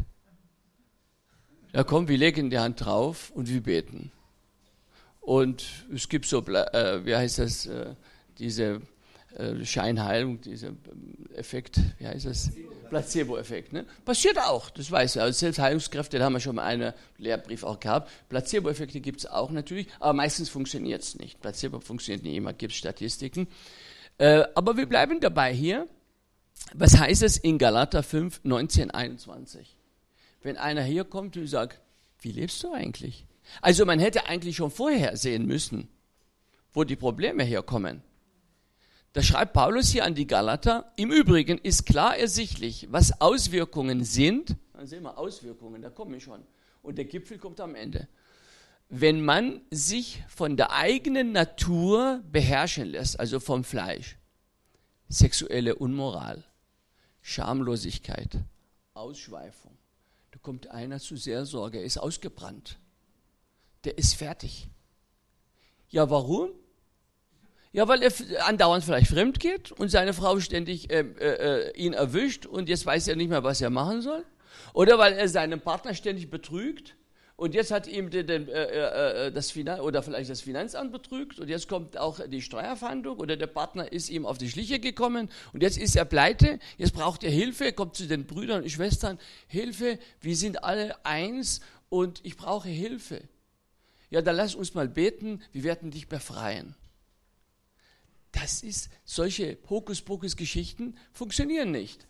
Ja komm, wir legen die Hand drauf und wir beten. Und es gibt so, äh, wie heißt das, äh, diese Scheinheilung, dieser Effekt, wie heißt das? Placebo-Effekt. Ne? Passiert auch, das weiß ich. Also Selbstheilungskräfte, da haben wir schon mal einen Lehrbrief auch gehabt. Placebo-Effekte gibt es auch natürlich, aber meistens funktioniert es nicht. Placebo funktioniert nicht immer, gibt es Statistiken. Äh, aber wir bleiben dabei hier. Was heißt es in Galater fünf, neunzehn, einundzwanzig? Wenn einer hier kommt und sagt, wie lebst du eigentlich? Also man hätte eigentlich schon vorher sehen müssen, wo die Probleme herkommen. Da schreibt Paulus hier an die Galater, im Übrigen ist klar ersichtlich, was Auswirkungen sind. Dann sehen wir Auswirkungen, da kommen wir schon. Und der Gipfel kommt am Ende. Wenn man sich von der eigenen Natur beherrschen lässt, also vom Fleisch, sexuelle Unmoral, Schamlosigkeit, Ausschweifung. Da kommt einer zu Seelsorge, er ist ausgebrannt. Der ist fertig. Ja, warum? Ja, weil er andauernd vielleicht fremd geht und seine Frau ständig äh, äh, ihn erwischt und jetzt weiß er nicht mehr, was er machen soll. Oder weil er seinen Partner ständig betrügt und jetzt hat ihm den, den, äh, äh, das Finan- oder vielleicht das Finanzamt betrügt und jetzt kommt auch die Steuerfahndung oder der Partner ist ihm auf die Schliche gekommen und jetzt ist er pleite, jetzt braucht er Hilfe, kommt zu den Brüdern und Schwestern, Hilfe, wir sind alle eins und ich brauche Hilfe. Ja, dann lass uns mal beten, wir werden dich befreien. Das ist, solche Hokuspokus-Geschichten funktionieren nicht.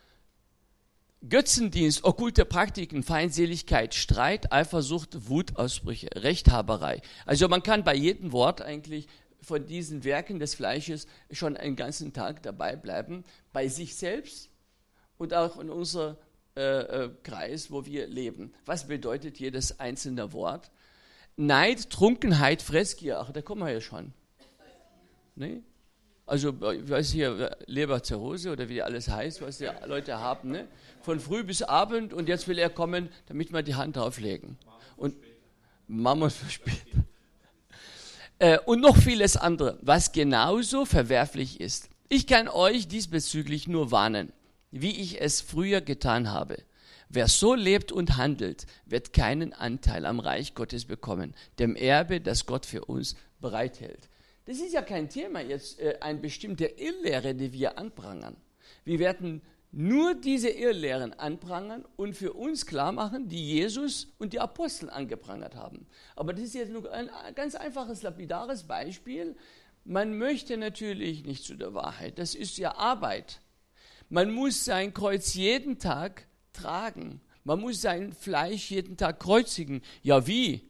Götzendienst, okkulte Praktiken, Feindseligkeit, Streit, Eifersucht, Wutausbrüche, Rechthaberei. Also man kann bei jedem Wort eigentlich von diesen Werken des Fleisches schon einen ganzen Tag dabei bleiben, bei sich selbst und auch in unserem äh, äh, Kreis, wo wir leben. Was bedeutet jedes einzelne Wort? Neid, Trunkenheit, Fressgier, ach, da kommen wir ja schon. Nee? Also, ich weiß hier, Leberzirrhose oder wie alles heißt, was die Leute haben, ne? Von früh bis Abend und jetzt will er kommen, damit wir die Hand drauflegen. Und machen wir es für später. Äh, und noch vieles andere, was genauso verwerflich ist. Ich kann euch diesbezüglich nur warnen, wie ich es früher getan habe. Wer so lebt und handelt, wird keinen Anteil am Reich Gottes bekommen, dem Erbe, das Gott für uns bereithält. Das ist ja kein Thema jetzt, äh, eine bestimmte Irrlehre, die wir anprangern. Wir werden nur diese Irrlehren anprangern und für uns klar machen, die Jesus und die Apostel angeprangert haben. Aber das ist jetzt nur ein ganz einfaches, lapidares Beispiel. Man möchte natürlich nicht zu der Wahrheit. Das ist ja Arbeit. Man muss sein Kreuz jeden Tag tragen. Man muss sein Fleisch jeden Tag kreuzigen. Ja, wie?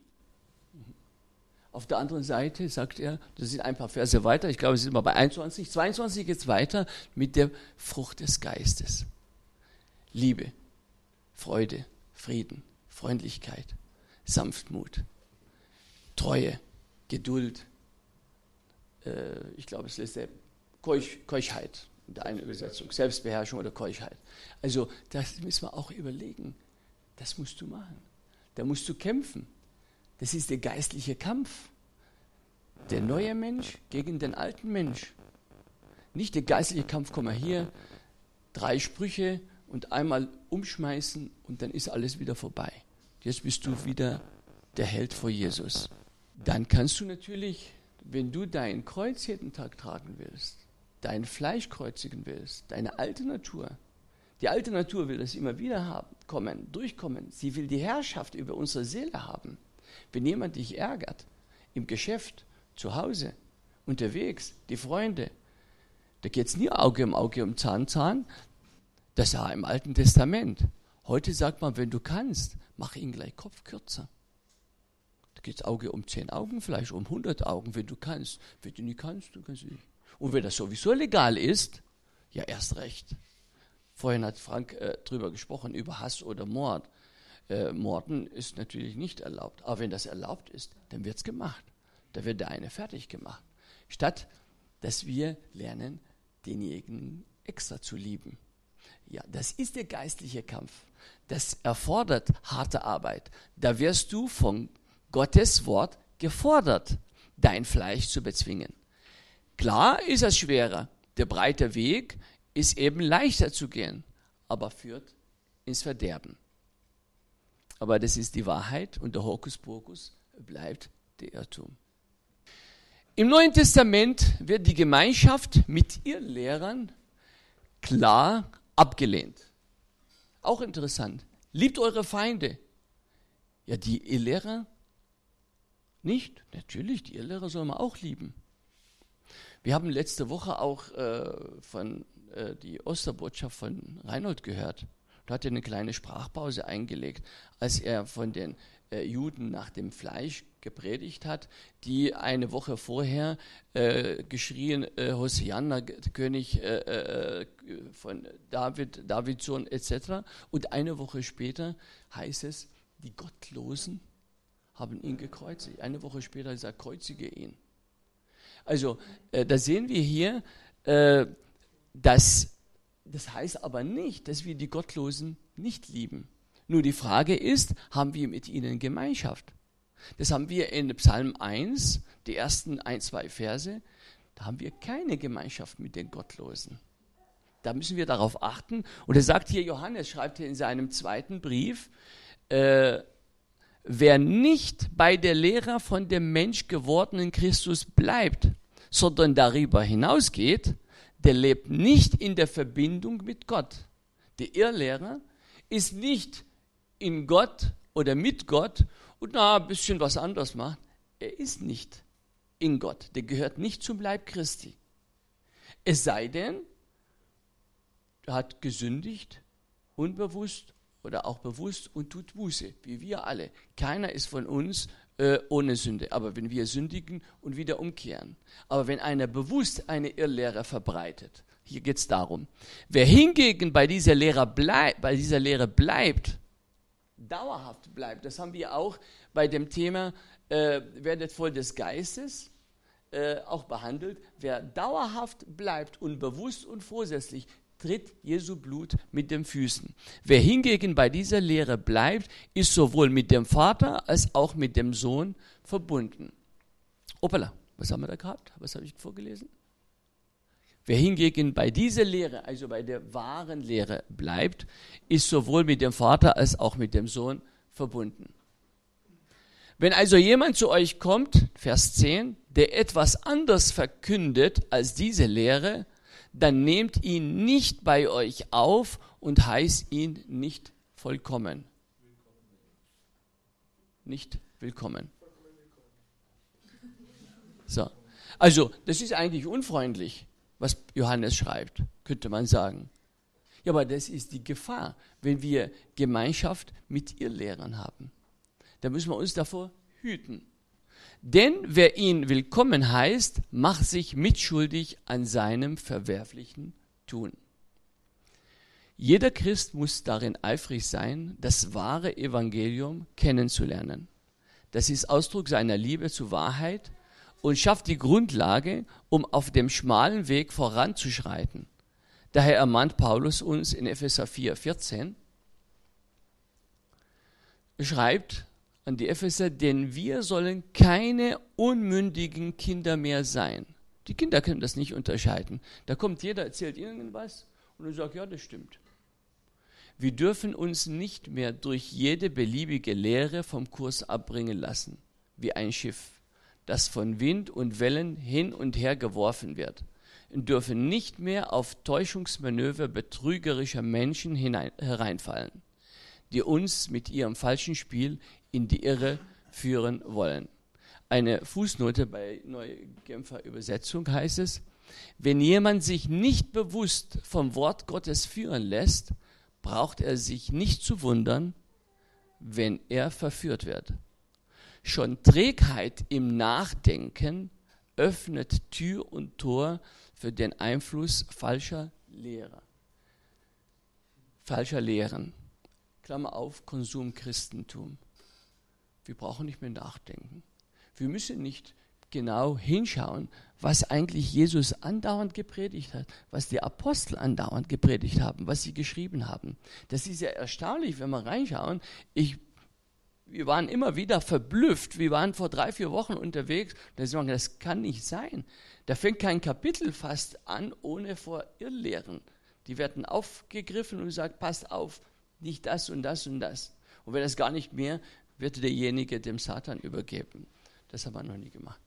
Auf der anderen Seite sagt er, das sind ein paar Verse weiter, ich glaube, es sind immer bei einundzwanzig, zweiundzwanzig geht es weiter mit der Frucht des Geistes. Liebe, Freude, Frieden, Freundlichkeit, Sanftmut, Treue, Geduld, äh, ich glaube, es ist Keusch, Keuschheit in der einen Übersetzung, Selbstbeherrschung oder Keuschheit. Also das müssen wir auch überlegen, das musst du machen, da musst du kämpfen. Das ist der geistliche Kampf. Der neue Mensch gegen den alten Mensch. Nicht der geistliche Kampf, komm mal hier, drei Sprüche und einmal umschmeißen und dann ist alles wieder vorbei. Jetzt bist du wieder der Held vor Jesus. Dann kannst du natürlich, wenn du dein Kreuz jeden Tag tragen willst, dein Fleisch kreuzigen willst, deine alte Natur, die alte Natur will das immer wieder haben, kommen, durchkommen. Sie will die Herrschaft über unsere Seele haben. Wenn jemand dich ärgert, im Geschäft, zu Hause, unterwegs, die Freunde, da geht es nie Auge um Auge, um Zahn, Zahn. Das war im Alten Testament. Heute sagt man, wenn du kannst, mach ihn gleich Kopf kürzer. Da geht es Auge um zehn Augen, vielleicht um hundert Augen, wenn du kannst. Wenn du nicht kannst, du kannst nicht. Und wenn das sowieso legal ist, ja erst recht. Vorhin hat Frank äh, drüber gesprochen, über Hass oder Mord. Äh, Morden ist natürlich nicht erlaubt. Aber wenn das erlaubt ist, dann wird es gemacht. Da wird der eine fertig gemacht. Statt, dass wir lernen, denjenigen extra zu lieben. Ja, das ist der geistliche Kampf. Das erfordert harte Arbeit. Da wirst du von Gottes Wort gefordert, dein Fleisch zu bezwingen. Klar ist es schwerer. Der breite Weg ist eben leichter zu gehen, aber führt ins Verderben. Aber das ist die Wahrheit und der Hokuspokus bleibt der Irrtum. Im Neuen Testament wird die Gemeinschaft mit ihren Lehrern klar abgelehnt. Auch interessant. Liebt eure Feinde. Ja, die Irrlehrer nicht. Natürlich, die Irrlehrer soll man auch lieben. Wir haben letzte Woche auch äh, von äh, die Osterbotschaft von Reinhold gehört. Da hat er eine kleine Sprachpause eingelegt, als er von den äh, Juden nach dem Fleisch gepredigt hat, die eine Woche vorher äh, geschrien, äh, Hosianna, König äh, äh, von David, Davids Sohn et cetera. Und eine Woche später heißt es, die Gottlosen haben ihn gekreuzigt. Eine Woche später sagt, kreuzige ihn. Also äh, da sehen wir hier, äh, dass das heißt aber nicht, dass wir die Gottlosen nicht lieben. Nur die Frage ist, haben wir mit ihnen Gemeinschaft? Das haben wir in Psalm eins, die ersten ein, zwei Verse, da haben wir keine Gemeinschaft mit den Gottlosen. Da müssen wir darauf achten. Und er sagt hier, Johannes schreibt hier in seinem zweiten Brief, äh, wer nicht bei der Lehre von dem Mensch gewordenen Christus bleibt, sondern darüber hinausgeht, der lebt nicht in der Verbindung mit Gott. Der Irrlehrer ist nicht in Gott oder mit Gott und na, ein bisschen was anderes macht. Er ist nicht in Gott. Der gehört nicht zum Leib Christi. Es sei denn, er hat gesündigt, unbewusst oder auch bewusst und tut Buße, wie wir alle. Keiner ist von uns äh, ohne Sünde. Aber wenn wir sündigen und wieder umkehren. Aber wenn einer bewusst eine Irrlehre verbreitet, hier geht es darum, wer hingegen bei dieser Lehre bleibt, bei dieser Lehre bleibt, dauerhaft bleibt, das haben wir auch bei dem Thema, äh, werdet voll des Geistes, äh, auch behandelt. Wer dauerhaft bleibt und bewusst und vorsätzlich, tritt Jesu Blut mit den Füßen. Wer hingegen bei dieser Lehre bleibt, ist sowohl mit dem Vater als auch mit dem Sohn verbunden. Hoppala, was haben wir da gehabt? Was habe ich vorgelesen? Wer hingegen bei dieser Lehre, also bei der wahren Lehre bleibt, ist sowohl mit dem Vater als auch mit dem Sohn verbunden. Wenn also jemand zu euch kommt, Vers zehn, der etwas anders verkündet als diese Lehre, dann nehmt ihn nicht bei euch auf und heißt ihn nicht vollkommen. Nicht willkommen. So. Also, das ist eigentlich unfreundlich, was Johannes schreibt, könnte man sagen. Ja, aber das ist die Gefahr, wenn wir Gemeinschaft mit Irrlehrern haben. Da müssen wir uns davor hüten. Denn wer ihn willkommen heißt, macht sich mitschuldig an seinem verwerflichen Tun. Jeder Christ muss darin eifrig sein, das wahre Evangelium kennenzulernen. Das ist Ausdruck seiner Liebe zur Wahrheit und schafft die Grundlage, um auf dem schmalen Weg voranzuschreiten. Daher ermahnt Paulus uns in Epheser vier, vierzehn, er schreibt an die Epheser, denn wir sollen keine unmündigen Kinder mehr sein. Die Kinder können das nicht unterscheiden. Da kommt jeder, erzählt irgendwas und dann sagt, ja, das stimmt. Wir dürfen uns nicht mehr durch jede beliebige Lehre vom Kurs abbringen lassen, wie ein Schiff, das von Wind und Wellen hin und her geworfen wird, und dürfen nicht mehr auf Täuschungsmanöver betrügerischer Menschen hinein, hereinfallen, die uns mit ihrem falschen Spiel in die Irre führen wollen. Eine Fußnote bei Neue Genfer Übersetzung heißt es, wenn jemand sich nicht bewusst vom Wort Gottes führen lässt, braucht er sich nicht zu wundern, wenn er verführt wird. Schon Trägheit im Nachdenken öffnet Tür und Tor für den Einfluss falscher Lehrer. Falscher Lehren. Klammer auf, Konsumchristentum. Wir brauchen nicht mehr nachdenken. Wir müssen nicht genau hinschauen, was eigentlich Jesus andauernd gepredigt hat, was die Apostel andauernd gepredigt haben, was sie geschrieben haben. Das ist ja erstaunlich, wenn wir reinschauen. Ich Wir waren immer wieder verblüfft. Wir waren vor drei, vier Wochen unterwegs. Da sagen wir, das kann nicht sein. Da fängt kein Kapitel fast an, ohne vor Irrlehren. Die werden aufgegriffen und gesagt, passt auf, nicht das und das und das. Und wenn das gar nicht mehr, wird derjenige dem Satan übergeben. Das haben wir noch nie gemacht.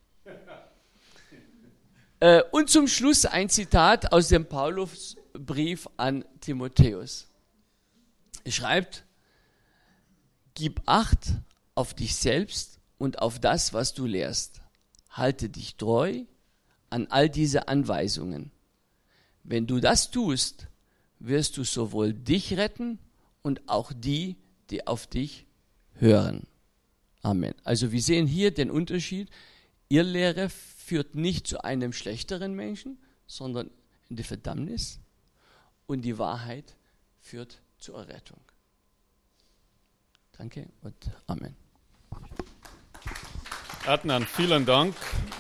äh, und zum Schluss ein Zitat aus dem Paulusbrief an Timotheus. Er schreibt, gib Acht auf dich selbst und auf das, was du lehrst. Halte dich treu an all diese Anweisungen. Wenn du das tust, wirst du sowohl dich retten und auch die, die auf dich hören. Amen. Also wir sehen hier den Unterschied. Irrlehre führt nicht zu einem schlechteren Menschen, sondern in die Verdammnis. Und die Wahrheit führt zur Errettung. Danke und Amen. Adnan, vielen Dank.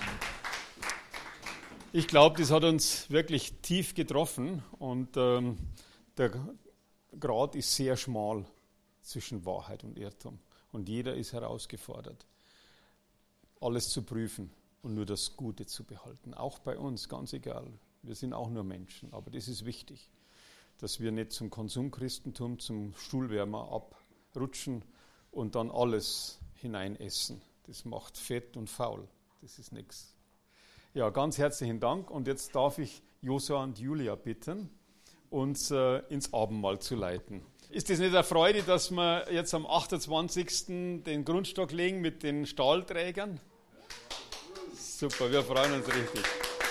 Ich glaube, das hat uns wirklich tief getroffen und ähm, der Grat ist sehr schmal zwischen Wahrheit und Irrtum. Und jeder ist herausgefordert, alles zu prüfen und nur das Gute zu behalten. Auch bei uns, ganz egal. Wir sind auch nur Menschen, aber das ist wichtig, dass wir nicht zum Konsumchristentum, zum Stuhlwärmer abrutschen und dann alles hineinessen. Das macht fett und faul. Das ist nichts. Ja, ganz herzlichen Dank. Und jetzt darf ich Josua und Julia bitten, uns äh, ins Abendmahl zu leiten. Ist das nicht eine Freude, dass wir jetzt am achtundzwanzigsten den Grundstock legen mit den Stahlträgern? Super, wir freuen uns richtig.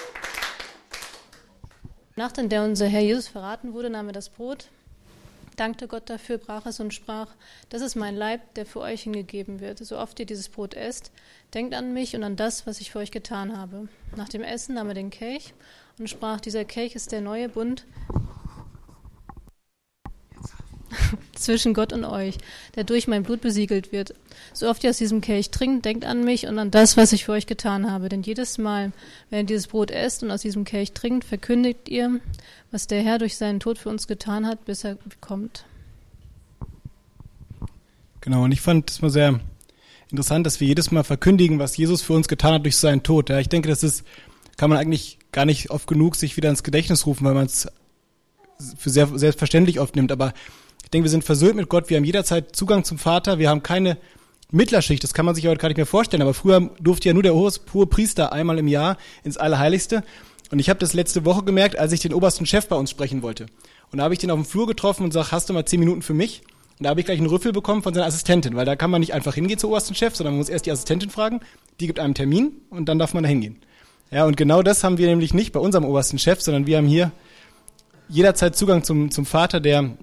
Nacht, in der unser Herr Jesus verraten wurde, nahm er das Brot, dankte Gott dafür, brach es und sprach, das ist mein Leib, der für euch hingegeben wird. So oft ihr dieses Brot esst, denkt an mich und an das, was ich für euch getan habe. Nach dem Essen nahm er den Kelch und sprach, dieser Kelch ist der neue Bund. zwischen Gott und euch, der durch mein Blut besiegelt wird. So oft ihr aus diesem Kelch trinkt, denkt an mich und an das, was ich für euch getan habe. Denn jedes Mal, wenn ihr dieses Brot esst und aus diesem Kelch trinkt, verkündigt ihr, was der Herr durch seinen Tod für uns getan hat, bis er kommt. Genau, und ich fand es mal sehr interessant, dass wir jedes Mal verkündigen, was Jesus für uns getan hat durch seinen Tod. Ja, ich denke, das ist, kann man eigentlich gar nicht oft genug sich wieder ins Gedächtnis rufen, weil man es für sehr selbstverständlich oft nimmt. Aber ich denke, wir sind versöhnt mit Gott, wir haben jederzeit Zugang zum Vater, wir haben keine Mittlerschicht, das kann man sich heute gar nicht mehr vorstellen. Aber früher durfte ja nur der hohe Priester einmal im Jahr ins Allerheiligste. Und ich habe das letzte Woche gemerkt, als ich den obersten Chef bei uns sprechen wollte. Und da habe ich den auf dem Flur getroffen und sage, hast du mal zehn Minuten für mich? Und da habe ich gleich einen Rüffel bekommen von seiner Assistentin, weil da kann man nicht einfach hingehen zum obersten Chef, sondern man muss erst die Assistentin fragen, die gibt einem Termin und dann darf man da hingehen. Ja, und genau das haben wir nämlich nicht bei unserem obersten Chef, sondern wir haben hier jederzeit Zugang zum, zum Vater, der,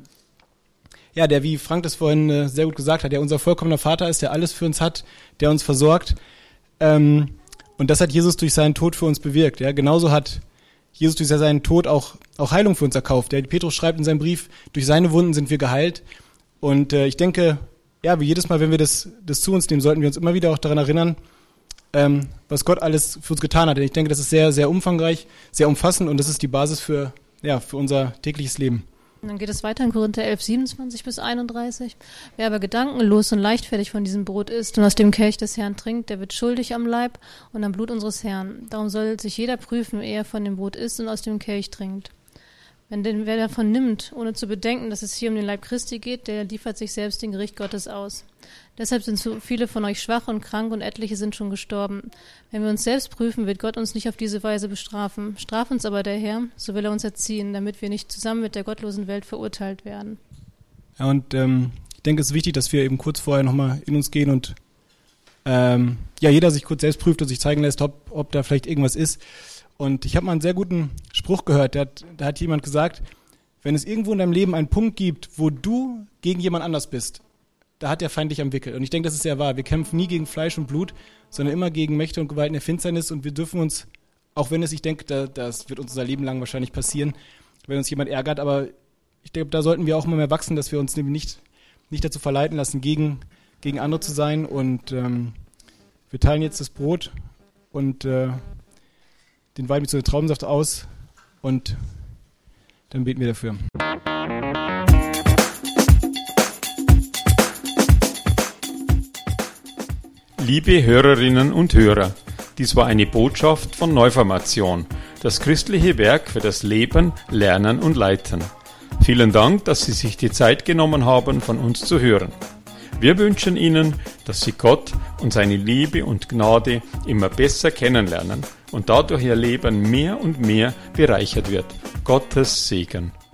ja, der, wie Frank das vorhin äh, sehr gut gesagt hat, der unser vollkommener Vater ist, der alles für uns hat, der uns versorgt. Ähm, und das hat Jesus durch seinen Tod für uns bewirkt. Ja, genauso hat Jesus durch seinen Tod auch, auch Heilung für uns erkauft. Der Petrus schreibt in seinem Brief, durch seine Wunden sind wir geheilt. Und äh, ich denke, ja, wie jedes Mal, wenn wir das, das zu uns nehmen, sollten wir uns immer wieder auch daran erinnern, ähm, was Gott alles für uns getan hat. Denn ich denke, das ist sehr, sehr umfangreich, sehr umfassend und das ist die Basis für, ja, für unser tägliches Leben. Und dann geht es weiter in Korinther elf, siebenundzwanzig bis einunddreißig. Wer aber gedankenlos und leichtfertig von diesem Brot isst und aus dem Kelch des Herrn trinkt, der wird schuldig am Leib und am Blut unseres Herrn. Darum soll sich jeder prüfen, ehe er von dem Brot isst und aus dem Kelch trinkt. Wenn denn wer davon nimmt, ohne zu bedenken, dass es hier um den Leib Christi geht, der liefert sich selbst dem Gericht Gottes aus. Deshalb sind so viele von euch schwach und krank und etliche sind schon gestorben. Wenn wir uns selbst prüfen, wird Gott uns nicht auf diese Weise bestrafen. Straft uns aber der Herr, so will er uns erziehen, damit wir nicht zusammen mit der gottlosen Welt verurteilt werden. Ja, und ähm, ich denke, es ist wichtig, dass wir eben kurz vorher nochmal in uns gehen und ähm, ja, jeder sich kurz selbst prüft und sich zeigen lässt, ob, ob da vielleicht irgendwas ist. Und ich habe mal einen sehr guten Spruch gehört, da hat, da hat jemand gesagt, wenn es irgendwo in deinem Leben einen Punkt gibt, wo du gegen jemand anders bist, da hat der Feind dich am Wickel. Und ich denke, das ist sehr wahr. Wir kämpfen nie gegen Fleisch und Blut, sondern immer gegen Mächte und Gewalten der Finsternis. Und wir dürfen uns, auch wenn es, ich denke, da, das wird uns unser Leben lang wahrscheinlich passieren, wenn uns jemand ärgert, aber ich denke, da sollten wir auch immer mehr wachsen, dass wir uns nämlich nicht, nicht dazu verleiten lassen, gegen, gegen andere zu sein. Und ähm, wir teilen jetzt das Brot und äh, den Wein mit so einem Traubensaft aus und dann beten wir dafür. Liebe Hörerinnen und Hörer, dies war eine Botschaft von Neuformation, das christliche Werk für das Leben, Lernen und Leiten. Vielen Dank, dass Sie sich die Zeit genommen haben, von uns zu hören. Wir wünschen Ihnen, dass Sie Gott und seine Liebe und Gnade immer besser kennenlernen und dadurch Ihr Leben mehr und mehr bereichert wird. Gottes Segen.